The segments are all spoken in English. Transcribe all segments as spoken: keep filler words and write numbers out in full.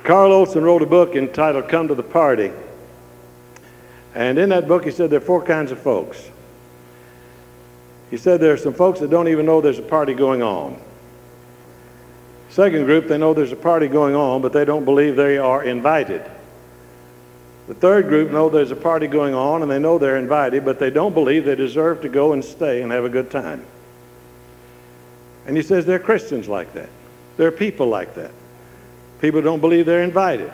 Carl Olson wrote a book entitled Come to the Party. And in that book he said there are four kinds of folks. He said there are some folks that don't even know there's a party going on. Second group, they know there's a party going on, but they don't believe they are invited. The third group know there's a party going on and they know they're invited, but they don't believe they deserve to go and stay and have a good time. And he says there are Christians like that. There are people like that. People don't believe they're invited.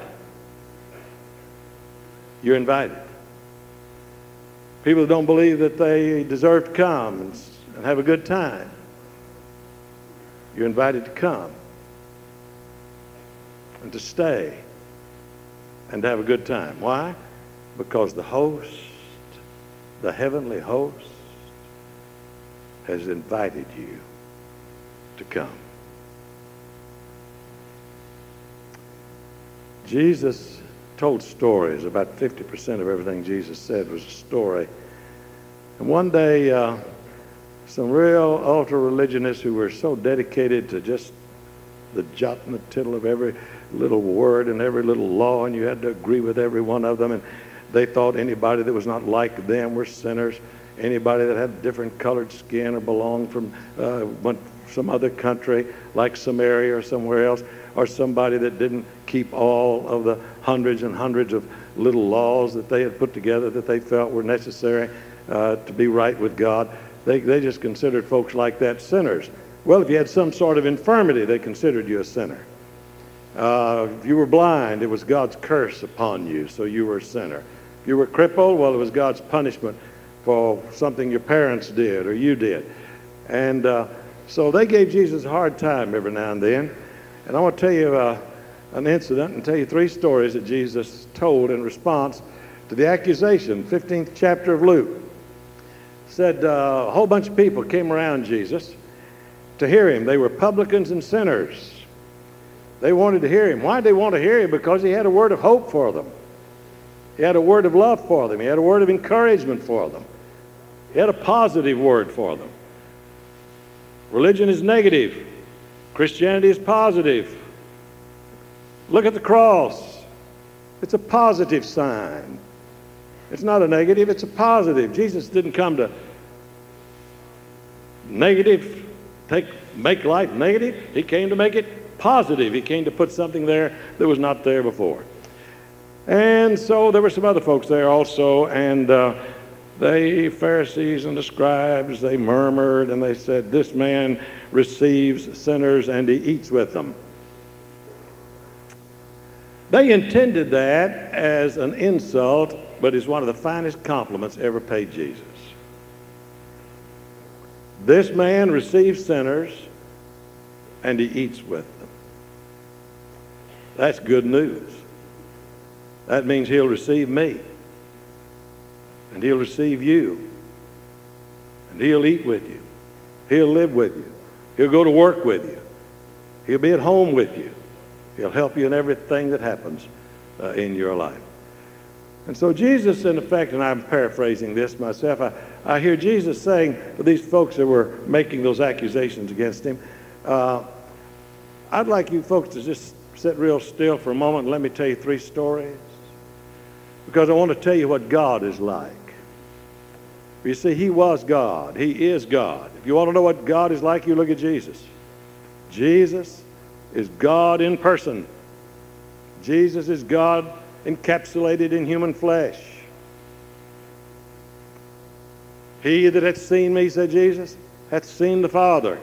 You're invited. People don't believe that they deserve to come and, and have a good time. You're invited to come and to stay and to have a good time. Why? Because the host, the heavenly host, has invited you to come. Jesus told stories. About fifty percent of everything Jesus said was a story. And one day, uh, some real ultra-religionists who were so dedicated to just the jot and the tittle of every little word and every little law, and you had to agree with every one of them, and they thought anybody that was not like them were sinners. Anybody that had different colored skin or belonged from uh, went some other country like Samaria or somewhere else, or somebody that didn't keep all of the hundreds and hundreds of little laws that they had put together that they felt were necessary uh, to be right with God. They, they just considered folks like that sinners. Well, if you had some sort of infirmity, they considered you a sinner. Uh, if you were blind, it was God's curse upon you, so you were a sinner. If you were crippled, well, it was God's punishment for something your parents did or you did. And uh, so they gave Jesus a hard time every now and then. And I want to tell you uh, an incident and tell you three stories that Jesus told in response to the accusation. fifteenth chapter of Luke said uh, a whole bunch of people came around Jesus to hear him. They were publicans and sinners. They wanted to hear him. Why did they want to hear him? Because he had a word of hope for them. He had a word of love for them. He had a word of encouragement for them. He had a positive word for them. Religion is negative. Christianity is positive. Look at the cross. It's a positive sign. It's not a negative, it's a positive. Jesus didn't come to negative, take, make life negative. He came to make it positive. He came to put something there that was not there before. And so there were some other folks there also, and uh, they, Pharisees and the scribes, they murmured and they said, this man receives sinners and he eats with them. They intended that as an insult, but it's one of the finest compliments ever paid Jesus. This man receives sinners and he eats with them. That's good news. That means he'll receive me. And he'll receive you. And he'll eat with you. He'll live with you. He'll go to work with you. He'll be at home with you. He'll help you in everything that happens uh, in your life. And so Jesus, in effect, and I'm paraphrasing this myself, I, I hear Jesus saying to these folks that were making those accusations against him, uh, I'd like you folks to just sit real still for a moment and let me tell you three stories. Because I want to tell you what God is like. You see, he was God. He is God. If you want to know what God is like, you look at Jesus. Jesus is God in person. Jesus is God encapsulated in human flesh. He that hath seen me, said Jesus, hath seen the Father.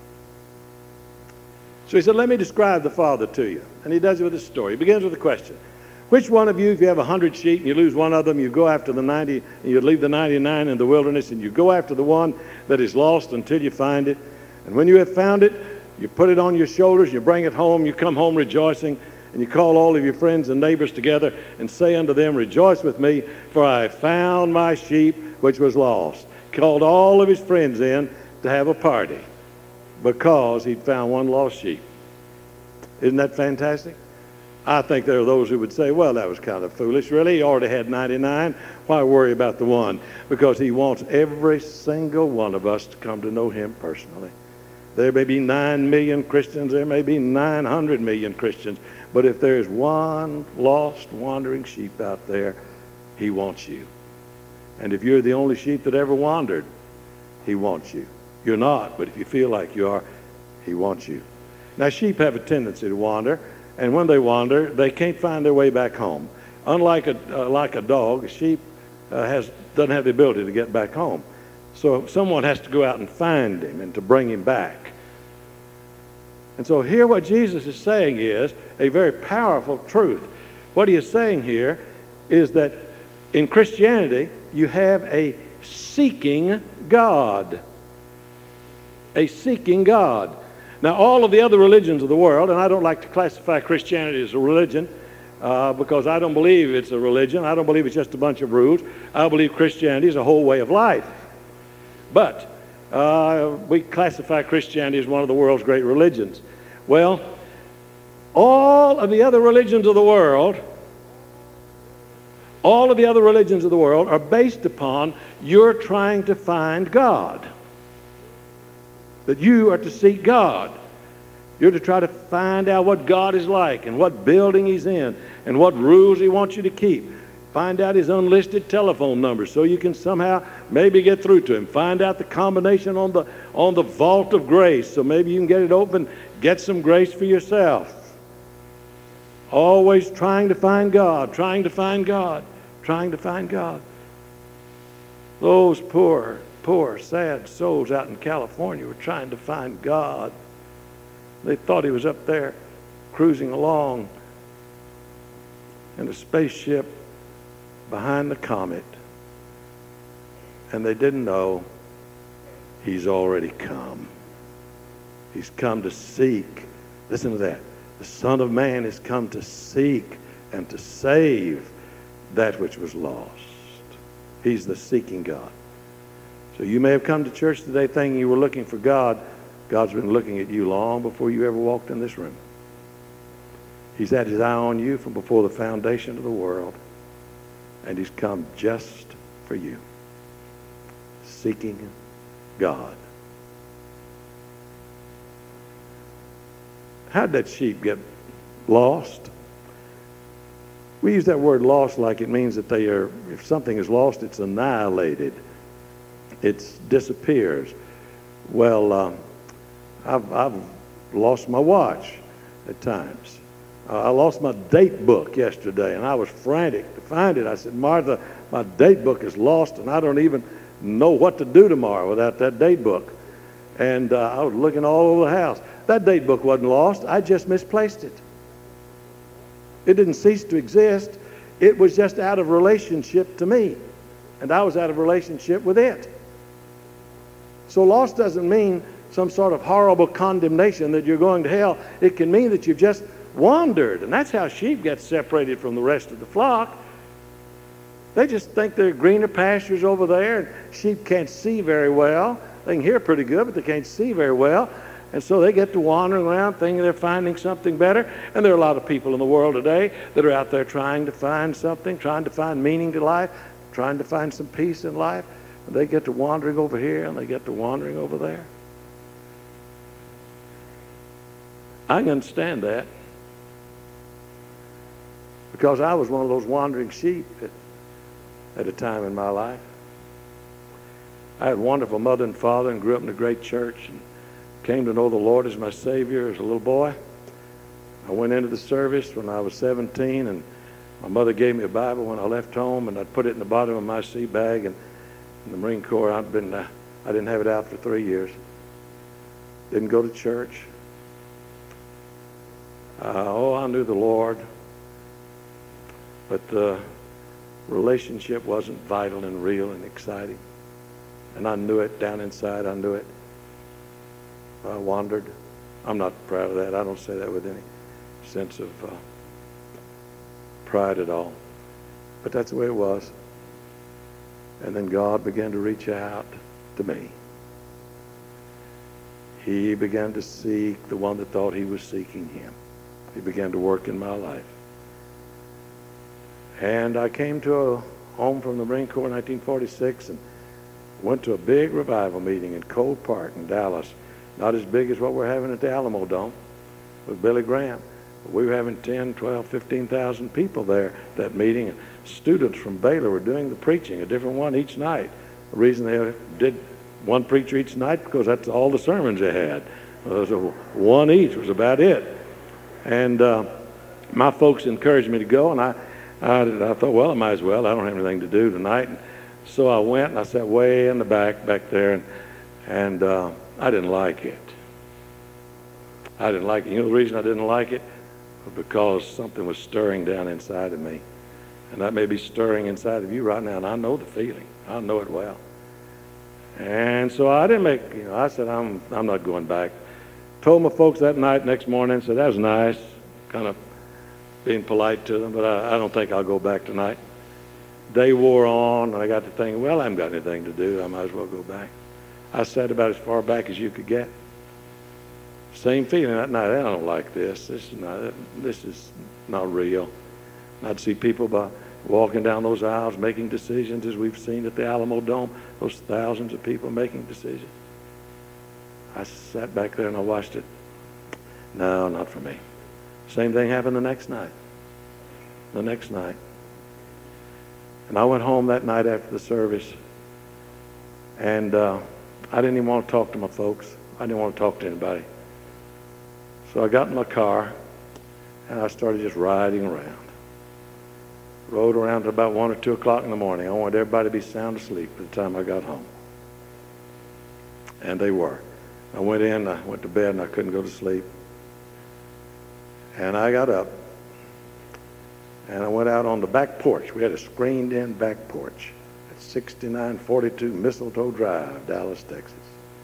So he said, let me describe the Father to you. And he does it with a story. He begins with a question. Which one of you, if you have a hundred sheep and you lose one of them, you go after the ninety, and you leave the ninety-nine in the wilderness, and you go after the one that is lost until you find it. And when you have found it, you put it on your shoulders, you bring it home, you come home rejoicing, and you call all of your friends and neighbors together and say unto them, rejoice with me, for I found my sheep which was lost. Called all of his friends in to have a party because he'd found one lost sheep. Isn't that fantastic? I think there are those who would say, well, that was kind of foolish, really. He already had ninety-nine. Why worry about the one? Because he wants every single one of us to come to know him personally. There may be nine million Christians. There may be nine hundred million Christians. But if there is one lost, wandering sheep out there, he wants you. And if you're the only sheep that ever wandered, he wants you. You're not, but if you feel like you are, he wants you. Now, sheep have a tendency to wander, and when they wander, they can't find their way back home. Unlike a, uh, like a dog, a sheep uh, has, doesn't have the ability to get back home. So someone has to go out and find him and to bring him back. And so here what Jesus is saying is a very powerful truth. What he is saying here is that in Christianity, you have a seeking God. A seeking God. Now, all of the other religions of the world, and I don't like to classify Christianity as a religion uh, because I don't believe it's a religion. I don't believe it's just a bunch of rules. I believe Christianity is a whole way of life. But uh, we classify Christianity as one of the world's great religions. Well, all of the other religions of the world, all of the other religions of the world are based upon you're trying to find God. That you are to seek God. You're to try to find out what God is like and what building he's in and what rules he wants you to keep. Find out his unlisted telephone number so you can somehow maybe get through to him. Find out the combination on the, on the vault of grace so maybe you can get it open, get some grace for yourself. Always trying to find God, trying to find God, trying to find God. Those poor, poor, sad souls out in California were trying to find God. They thought he was up there cruising along in a spaceship behind the comet, and they didn't know he's already come. He's come to seek. Listen to that. The Son of Man has come to seek and to save that which was lost. He's the seeking God. So you may have come to church today thinking you were looking for God. God's been looking at you long before you ever walked in this room. He's had his eye on you from before the foundation of the world. And he's come just for you. Seeking God. How did that sheep get lost? We use that word lost like it means that they are, if something is lost, it's annihilated. It disappears. Well, uh, I've, I've lost my watch at times. Uh, I lost my date book yesterday, and I was frantic to find it. I said, Martha, my date book is lost, and I don't even know what to do tomorrow without that date book. And uh, I was looking all over the house. That date book wasn't lost. I just misplaced it. It didn't cease to exist. It was just out of relationship to me, and I was out of relationship with it. So lost doesn't mean some sort of horrible condemnation that you're going to hell. It can mean that you've just wandered, and that's how sheep get separated from the rest of the flock. They just think there are greener pastures over there, and sheep can't see very well. They can hear pretty good, but they can't see very well. And so they get to wandering around thinking they're finding something better. And there are a lot of people in the world today that are out there trying to find something, trying to find meaning to life, trying to find some peace in life. And they get to wandering over here, and they get to wandering over there. I can understand that, because I was one of those wandering sheep at, at a time in my life. I had a wonderful mother and father and grew up in a great church and came to know the Lord as my Savior as a little boy. I went into the service when I was seventeen, and my mother gave me a Bible when I left home, and I'd put it in the bottom of my seat bag. And in the Marine Corps, I'd been, uh, I didn't have it out for three years. Didn't go to church. Uh, oh, I knew the Lord, but the relationship wasn't vital and real and exciting. And I knew it down inside. I knew it. I wandered. I'm not proud of that. I don't say that with any sense of uh, pride at all. But that's the way it was. And then God began to reach out to me. He began to seek the one that thought he was seeking him. He began to work in my life. And I came to a home from the Marine Corps in nineteen forty-six and went to a big revival meeting in Cole Park in Dallas. Not as big as what we're having at the Alamo Dome with Billy Graham, We were having ten, twelve, fifteen thousand people there at that meeting. And students from Baylor were doing the preaching, a different one each night. The reason they did one preacher each night, because that's all the sermons they had. Uh, so one each was about it. And uh, my folks encouraged me to go, and I, I, I thought, well, I might as well. I don't have anything to do tonight. And so I went, and I sat way in the back, back there, and, and uh, I didn't like it. I didn't like it. You know the reason I didn't like it? Because something was stirring down inside of me. And that may be stirring inside of you right now, and I know the feeling. I know it well. And so I didn't make, you know, I said, I'm I'm not going back. Told my folks that night, next morning, said, that was nice, kind of being polite to them, but I, I don't think I'll go back tonight. Day wore on, and I got to thinking, well, I haven't got anything to do. I might as well go back. I sat about as far back as you could get. Same feeling that night. I don't like this. This is not, this is not real. And I'd see people by walking down those aisles making decisions, as we've seen at the Alamo Dome, those thousands of people making decisions. I sat back there and I watched it. No, not for me. Same thing happened the next night. The next night. And I went home that night after the service, and uh, I didn't even want to talk to my folks. I didn't want to talk to anybody. So I got in my car, and I started just riding around. Rode around to about one or two o'clock in the morning. I wanted everybody to be sound asleep by the time I got home. And they were. I went in, I went to bed, and I couldn't go to sleep. And I got up, and I went out on the back porch. We had a screened-in back porch at sixty-nine forty-two Mistletoe Drive, Dallas, Texas.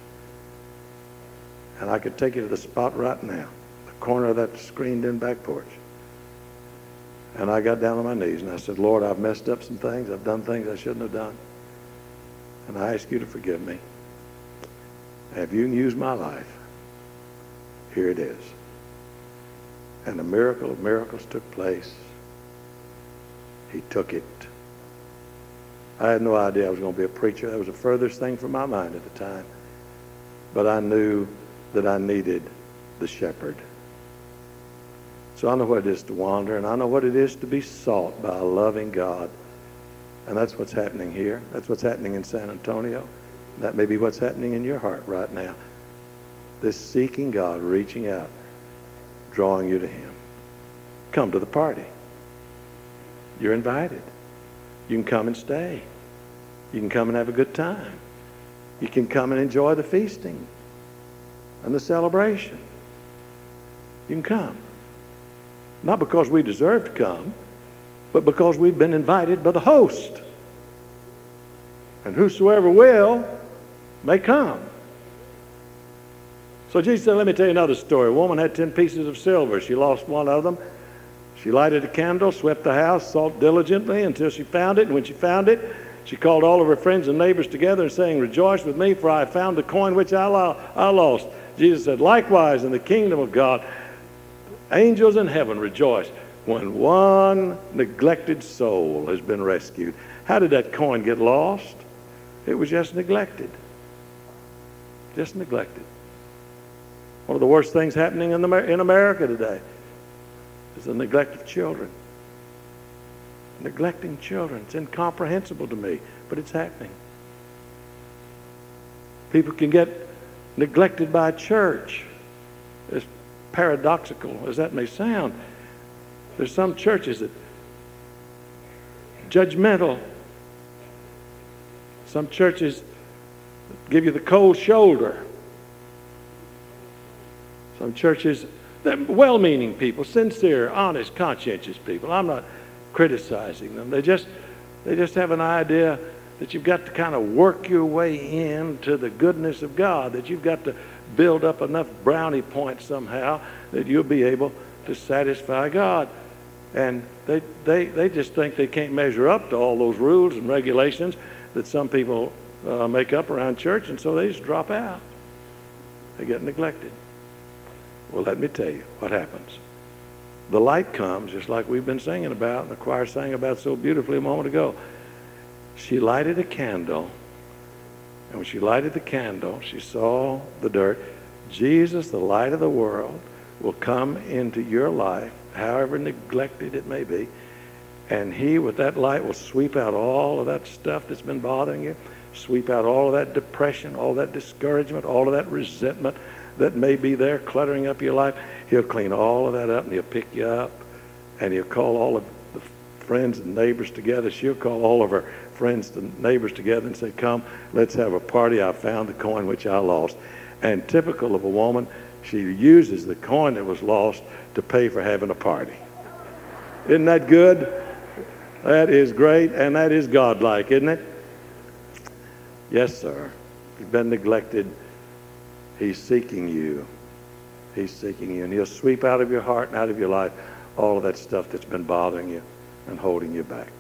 And I could take you to the spot right now, the corner of that screened-in back porch. And I got down on my knees, and I said, Lord, I've messed up some things. I've done things I shouldn't have done. And I ask you to forgive me. And if you can use my life, here it is. And the miracle of miracles took place. He took it. I had no idea I was going to be a preacher. That was the furthest thing from my mind at the time. But I knew that I needed the shepherd. So I know what it is to wander, and I know what it is to be sought by a loving God. And that's what's happening here. That's what's happening in San Antonio. That may be what's happening in your heart right now. This seeking God, reaching out, drawing you to him. Come to the party. You're invited. You can come and stay. You can come and have a good time. You can come and enjoy the feasting and the celebration. You can come. Not because we deserve to come, but because we've been invited by the host. And whosoever will may come. So Jesus said, let me tell you another story. A woman had ten pieces of silver. She lost one of them. She lighted a candle, swept the house, sought diligently until she found it. And when she found it, she called all of her friends and neighbors together and saying, rejoice with me, for I have found the coin which I, lo- I lost. Jesus said, likewise in the kingdom of God, angels in heaven rejoice when one neglected soul has been rescued. How did that coin get lost? It was just neglected. Just neglected. One of the worst things happening in, the, in America today is the neglect of children. Neglecting children. It's incomprehensible to me, but it's happening. People can get neglected by a church. As paradoxical as that may sound, there's some churches that judgmental. Some churches give you the cold shoulder. Some churches, they're well-meaning people, sincere, honest, conscientious people. I'm not criticizing them. They just, they just have an idea that you've got to kind of work your way into the goodness of God, that you've got to build up enough brownie points somehow that you'll be able to satisfy God. And they, they, they just think they can't measure up to all those rules and regulations that some people uh, make up around church, and so they just drop out. They get neglected. Well, let me tell you what happens. The light comes, just like we've been singing about, and the choir sang about so beautifully a moment ago. She lighted a candle, and when she lighted the candle, she saw the dirt. Jesus, the light of the world, will come into your life, however neglected it may be, and he, with that light, will sweep out all of that stuff that's been bothering you, sweep out all of that depression, all that discouragement, all of that resentment that may be there cluttering up your life. He'll clean all of that up, and he'll pick you up, and he'll call all of the friends and neighbors together. She'll call all of her friends and neighbors together and say, come, let's have a party. I found the coin which I lost. And typical of a woman, she uses the coin that was lost to pay for having a party. Isn't that good? That is great, and that is godlike, isn't it? Yes, sir. You've been neglected. He's seeking you. He's seeking you, and he'll sweep out of your heart and out of your life all of that stuff that's been bothering you and holding you back.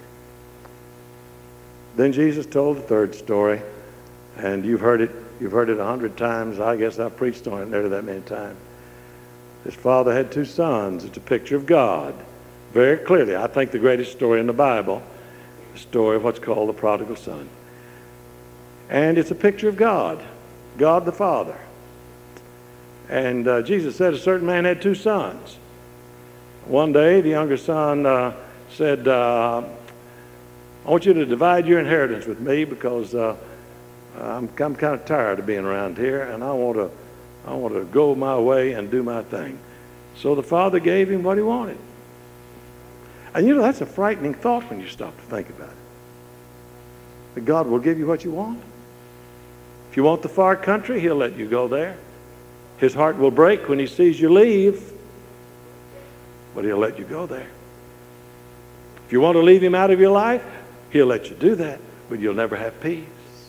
Then Jesus told the third story, and you've heard it You've heard it a hundred times. I guess I've preached on it nearly that many times. His father had two sons. It's a picture of God. Very clearly, I think the greatest story in the Bible, the story of what's called the prodigal son. And it's a picture of God, God the Father. And uh, Jesus said a certain man had two sons. One day, the younger son uh, said, uh, I want you to divide your inheritance with me because uh, I'm, I'm kind of tired of being around here, and I want to I want to go my way and do my thing. So the father gave him what he wanted. And you know, that's a frightening thought when you stop to think about it. That God will give you what you want. If you want the far country, he'll let you go there. His heart will break when he sees you leave, but he'll let you go there. If you want to leave him out of your life, he'll let you do that, but you'll never have peace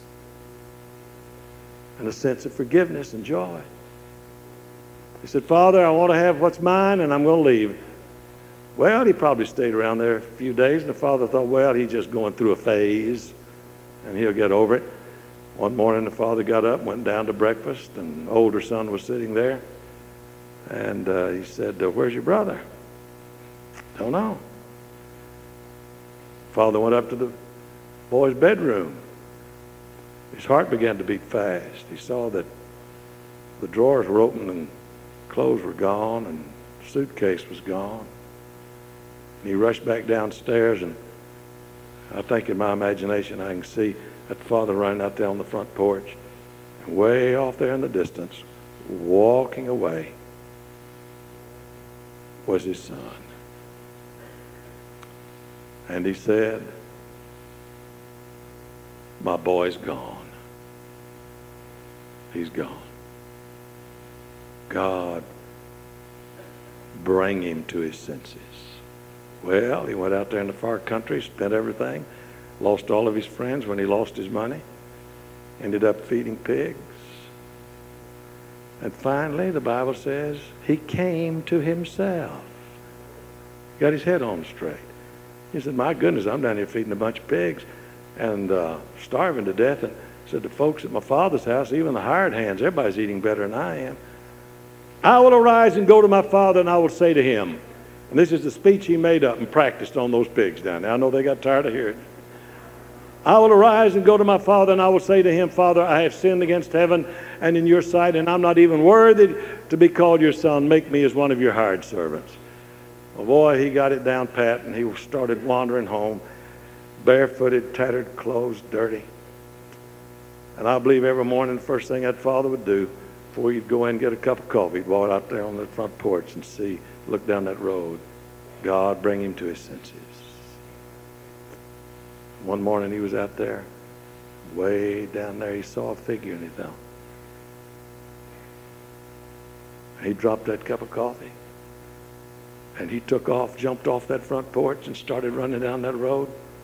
and a sense of forgiveness and joy. He said, Father, I want to have what's mine, and I'm going to leave. Well, he probably stayed around there a few days, and the father thought, well, he's just going through a phase, and he'll get over it. One morning, the father got up, went down to breakfast, and the older son was sitting there. And uh, he said, where's your brother? Don't know. Father went up to the boy's bedroom. His heart began to beat fast. He saw that the drawers were open and clothes were gone and the suitcase was gone. And he rushed back downstairs, and I think in my imagination I can see that father running out there on the front porch, and way off there in the distance, walking away, was his son. And he said, my boy's gone. He's gone. God, bring him to his senses. Well, he went out there in the far country, spent everything, lost all of his friends when he lost his money, ended up feeding pigs. And finally, the Bible says, he came to himself. Got his head on straight. He said, my goodness, I'm down here feeding a bunch of pigs and uh, starving to death. And said, the folks at my father's house, even the hired hands, everybody's eating better than I am. I will arise and go to my father, and I will say to him, and this is the speech he made up and practiced on those pigs down there. I know they got tired of hearing it. I will arise and go to my father, and I will say to him, Father, I have sinned against heaven and in your sight, and I'm not even worthy to be called your son. Make me as one of your hired servants. Well, boy, he got it down pat, and he started wandering home, barefooted, tattered clothes, dirty. And I believe every morning the first thing that father would do before he'd go in and get a cup of coffee, he'd walk out there on the front porch and see, look down that road. God, bring him to his senses. One morning he was out there, way down there, he saw a figure and he fell. He dropped that cup of coffee. And he took off, jumped off that front porch and started running down that road.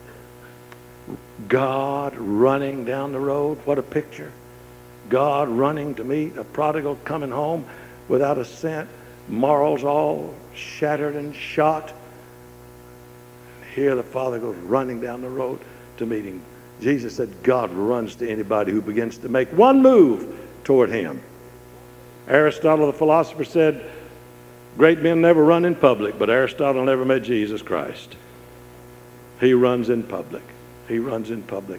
God running down the road. What a picture. God running to meet a prodigal coming home without a cent, morals all shattered and shot. And here the father goes running down the road to meet him. Jesus said God runs to anybody who begins to make one move toward him. Aristotle, the philosopher, said, great men never run in public, but Aristotle never met Jesus Christ. He runs in public. He runs in public.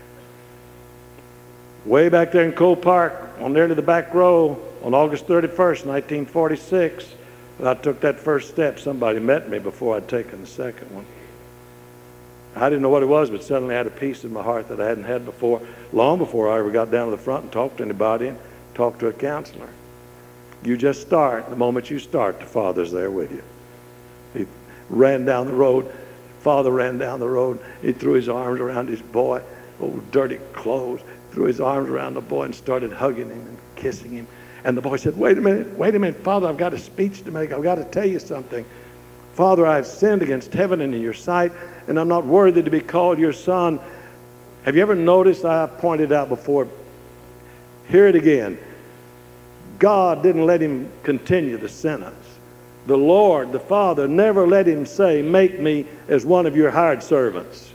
Way back there in Cole Park, on there to the back row, on August thirty-first, nineteen forty-six, But I took that first step. Somebody met me before I'd taken the second one. I didn't know what it was, but suddenly I had a peace in my heart that I hadn't had before, long before I ever got down to the front and talked to anybody and talked to a counselor. You just start. The moment you start, the Father's there with you. He ran down the road. Father ran down the road. He threw his arms around his boy, old dirty clothes, threw his arms around the boy and started hugging him and kissing him. And the boy said, wait a minute, wait a minute, Father, I've got a speech to make. I've got to tell you something. Father, I've sinned against heaven and in your sight, and I'm not worthy to be called your son. Have you ever noticed, I pointed out before, hear it again. God didn't let him continue the sentence. The Lord, the Father, never let him say, make me as one of your hired servants.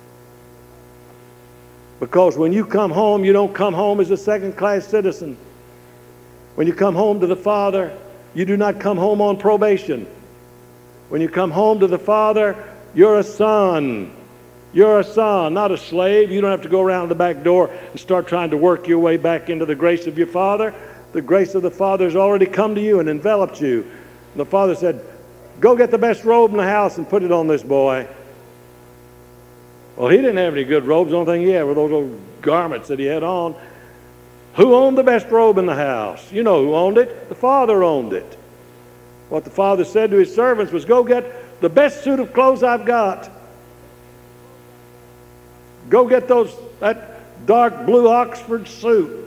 Because when you come home, you don't come home as a second-class citizen. When you come home to the Father, you do not come home on probation. When you come home to the Father, you're a son. You're a son, not a slave. You don't have to go around the back door and start trying to work your way back into the grace of your Father. The grace of the Father has already come to you and enveloped you. And the Father said, go get the best robe in the house and put it on this boy. Well, he didn't have any good robes. The only thing he had were those old garments that he had on. Who owned the best robe in the house? You know who owned it. The Father owned it. What the Father said to his servants was, go get the best suit of clothes I've got. Go get those that dark blue Oxford suit.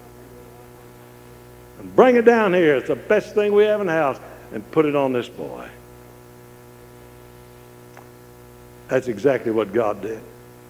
And bring it down here. It's the best thing we have in the house. And put it on this boy. That's exactly what God did.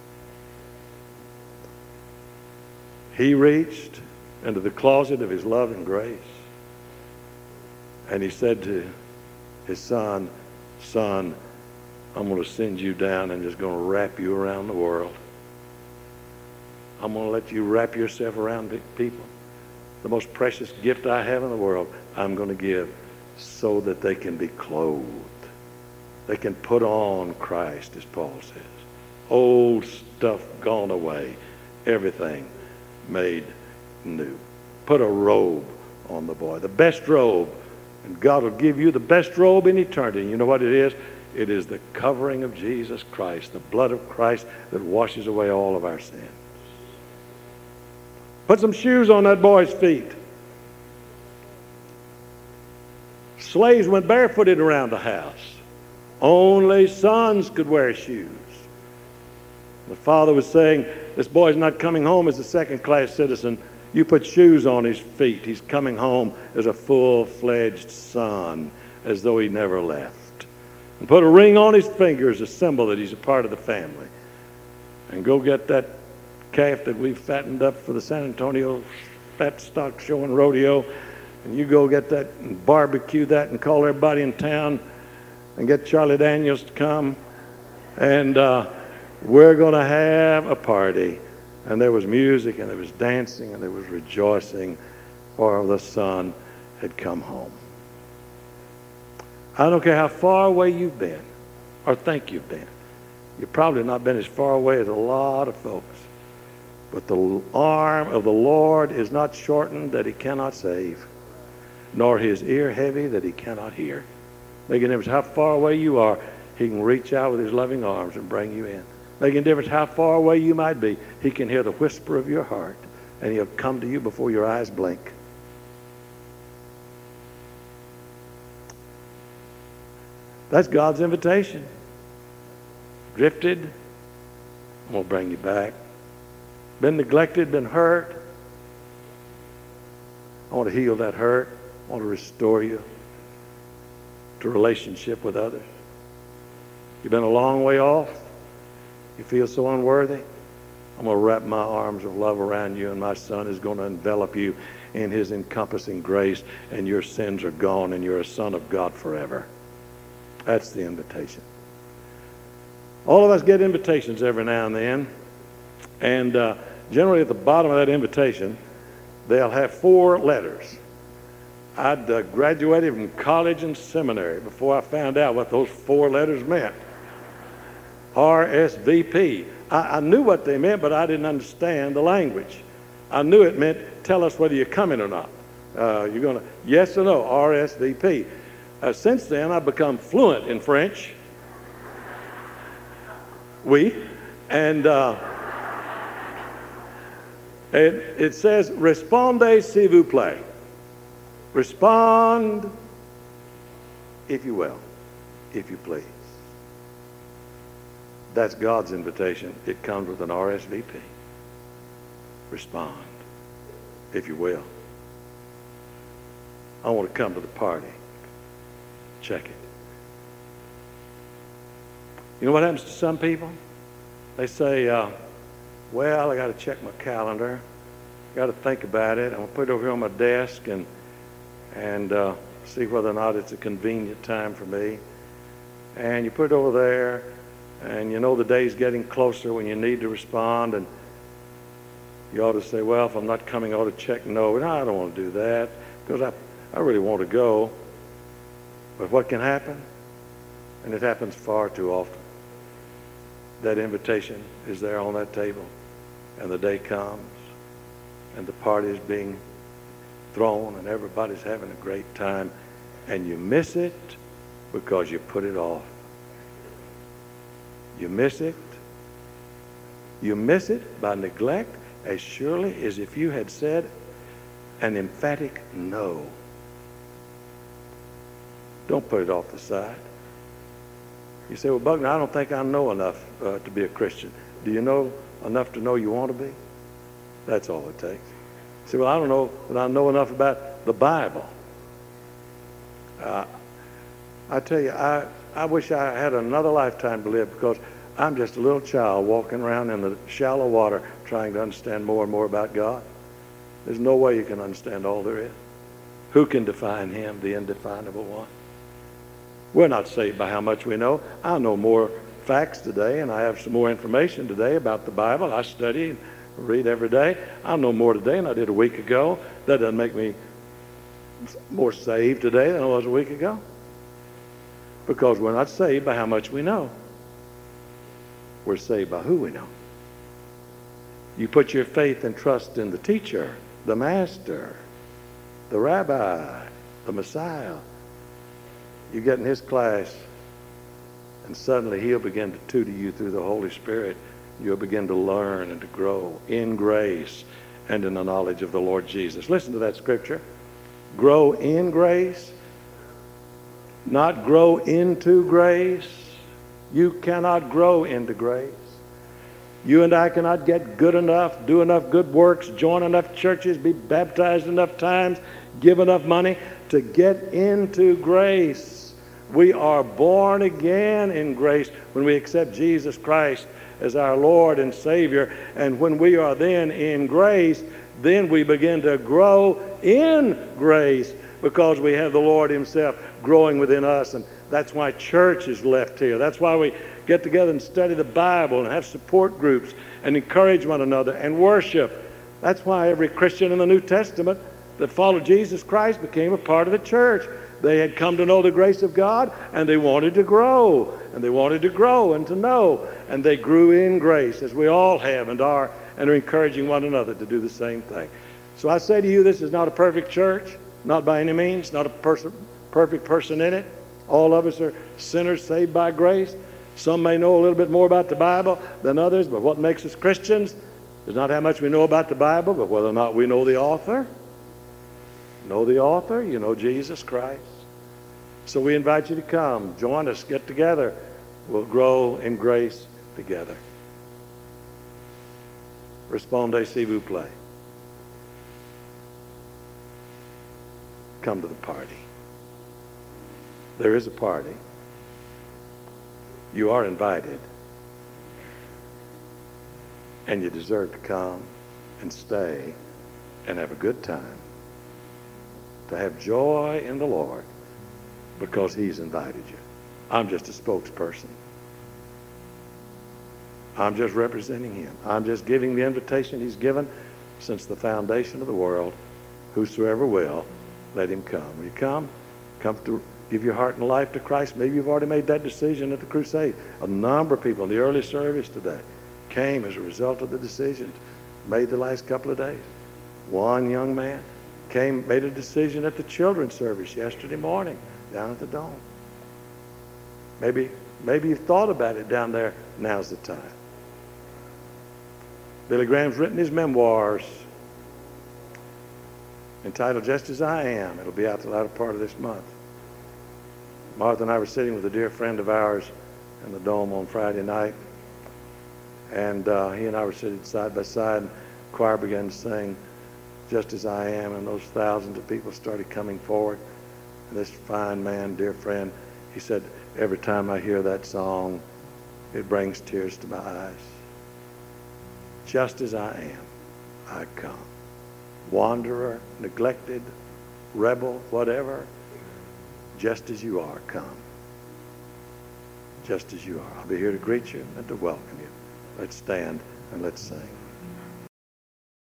He reached into the closet of his love and grace. And he said to his son, son, I'm going to send you down and just going to wrap you around the world. I'm going to let you wrap yourself around people. The most precious gift I have in the world, I'm going to give so that they can be clothed. They can put on Christ, as Paul says. Old stuff gone away. Everything made new. Put a robe on the boy. The best robe. And God will give you the best robe in eternity. And you know what it is? It is the covering of Jesus Christ, the blood of Christ that washes away all of our sins. Put some shoes on that boy's feet. Slaves went barefooted around the house. Only sons could wear shoes. The father was saying, this boy's not coming home as a second-class citizen. You put shoes on his feet. He's coming home as a full-fledged son, as though he never left. And put a ring on his finger as a symbol that he's a part of the family. And go get that calf that we've fattened up for the San Antonio Fat Stock Show and Rodeo. And you go get that and barbecue that and call everybody in town and get Charlie Daniels to come. And uh, we're going to have a party. And there was music and there was dancing and there was rejoicing, for the son had come home. I don't care how far away you've been or think you've been. You've probably not been as far away as a lot of folks. But the arm of the Lord is not shortened that he cannot save, nor his ear heavy that he cannot hear. Making a difference how far away you are, he can reach out with his loving arms and bring you in. Making a difference how far away you might be, he can hear the whisper of your heart, and he'll come to you before your eyes blink. That's God's invitation. Drifted, I'm going to bring you back. Been neglected, been hurt. I want to heal that hurt. I want to restore you to relationship with others. You've been a long way off. You feel so unworthy. I'm going to wrap my arms of love around you, and my son is going to envelop you in his encompassing grace, and your sins are gone, and you're a son of God forever. That's the invitation. All of us get invitations every now and then, and uh, generally at the bottom of that invitation, they'll have four letters. I'd uh, graduated from college and seminary before I found out what those four letters meant. R S V P. I, I knew what they meant, but I didn't understand the language. I knew it meant tell us whether you're coming or not. Uh, you're going to, yes or no, R S V P. Uh, since then, I've become fluent in French. Oui. And uh, it, it says, "Respondez s'il vous plaît." Respond, if you will, if you please. That's God's invitation. It comes with an R S V P. Respond, if you will. I want to come to the party. Check it. You know what happens to some people? They say, uh, well, I got to check my calendar. Got to think about it. I'm going to put it over here on my desk and and uh, see whether or not it's a convenient time for me. And you put it over there, and you know the day's getting closer when you need to respond, and you ought to say, well, if I'm not coming, I ought to check no. No, I don't want to do that because I, I really want to go. But what can happen? And it happens far too often. That invitation is there on that table, and the day comes, and the party is being thrown, and everybody's having a great time, and you miss it because you put it off. You miss it. You miss it by neglect as surely as if you had said an emphatic no. Don't put it off the side. You say, well, Buckner, I don't think I know enough uh, to be a Christian. Do you know enough to know you want to be? That's all it takes. You say, well, I don't know that I know enough about the Bible. Uh, I tell you, I, I wish I had another lifetime to live because I'm just a little child walking around in the shallow water trying to understand more and more about God. There's no way you can understand all there is. Who can define him, the indefinable one? We're not saved by how much we know. I know more facts today, and I have some more information today about the Bible. I study and read every day. I know more today than I did a week ago. That doesn't make me more saved today than I was a week ago. Because we're not saved by how much we know. We're saved by who we know. You put your faith and trust in the teacher, the master, the rabbi, the Messiah. You get in his class, and suddenly he'll begin to tutor you through the Holy Spirit. You'll begin to learn and to grow in grace and in the knowledge of the Lord Jesus. Listen to that scripture. Grow in grace, not grow into grace. You cannot grow into grace. You and I cannot get good enough, do enough good works, join enough churches, be baptized enough times, give enough money to get into grace. We are born again in grace when we accept Jesus Christ as our Lord and Savior. And when we are then in grace, then we begin to grow in grace because we have the Lord himself growing within us. And that's why church is left here. That's why we get together and study the Bible and have support groups and encourage one another and worship. That's why every Christian in the New Testament that followed Jesus Christ became a part of the church. They had come to know the grace of God, and they wanted to grow, and they wanted to grow and to know, and they grew in grace, as we all have and are, and are encouraging one another to do the same thing. So I say to you, this is not a perfect church, not by any means, not a person, perfect person in it. All of us are sinners saved by grace. Some may know a little bit more about the Bible than others, but what makes us Christians is not how much we know about the Bible, but whether or not we know the author. Know the author, you know Jesus Christ. So we invite you to come, join us, get together. We'll grow in grace together. Respondez s'il vous plaît. Come to the party. There is a party. You are invited. And you deserve to come and stay and have a good time. To have joy in the Lord because he's invited you. I'm just a spokesperson. I'm just representing him. I'm just giving the invitation he's given since the foundation of the world. Whosoever will, let him come. Will you come? Come to give your heart and life to Christ. Maybe you've already made that decision at the crusade. A number of people in the early service today came as a result of the decisions made the last couple of days. One young man came, made a decision at the children's service yesterday morning down at the Dome. Maybe, maybe you've thought about it down there. Now's the time. Billy Graham's written his memoirs entitled Just As I Am. It'll be out the latter part of this month. Martha and I were sitting with a dear friend of ours in the Dome on Friday night, and uh, he and I were sitting side by side, and the choir began to sing Just As I Am, and those thousands of people started coming forward. And this fine man, dear friend, he said, every time I hear that song, it brings tears to my eyes. Just as I am, I come. Wanderer, neglected, rebel, whatever, just as you are, come. Just as you are. I'll be here to greet you and to welcome you. Let's stand and let's sing.